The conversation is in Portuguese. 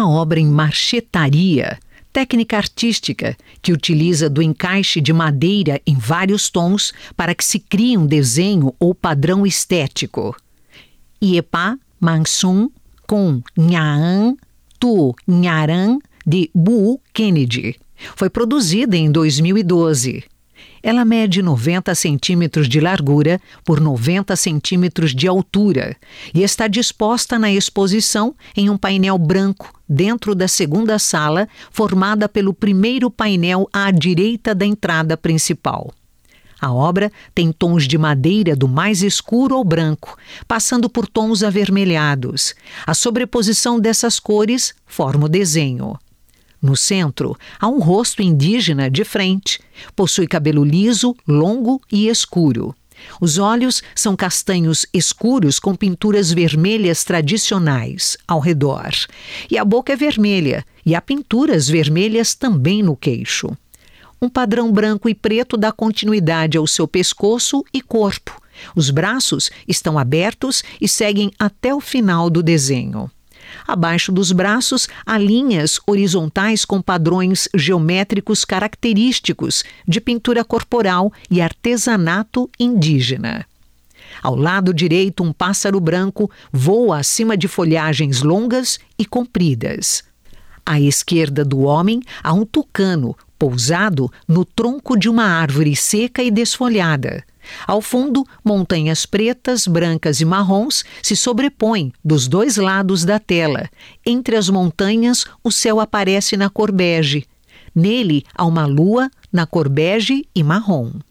uma obra em marchetaria, técnica artística que utiliza do encaixe de madeira em vários tons para que se crie um desenho ou padrão estético. Iepa Mansum com Nhãan Tu Nharan de Bu Kennedy. Foi produzida em 2012. Ela mede 90 centímetros de largura por 90 centímetros de altura e está disposta na exposição em um painel branco dentro da segunda sala, formada pelo primeiro painel à direita da entrada principal. A obra tem tons de madeira do mais escuro ao branco, passando por tons avermelhados. A sobreposição dessas cores forma o desenho. No centro, há um rosto indígena de frente. Possui cabelo liso, longo e escuro. Os olhos são castanhos escuros com pinturas vermelhas tradicionais ao redor. E a boca é vermelha, e há pinturas vermelhas também no queixo. Um padrão branco e preto dá continuidade ao seu pescoço e corpo. Os braços estão abertos e seguem até o final do desenho. Abaixo dos braços, há linhas horizontais com padrões geométricos característicos de pintura corporal e artesanato indígena. Ao lado direito, um pássaro branco voa acima de folhagens longas e compridas. À esquerda do homem, há um tucano pousado no tronco de uma árvore seca e desfolhada. Ao fundo, montanhas pretas, brancas e marrons se sobrepõem dos dois lados da tela. Entre as montanhas, o céu aparece na cor bege. Nele, há uma lua na cor bege e marrom.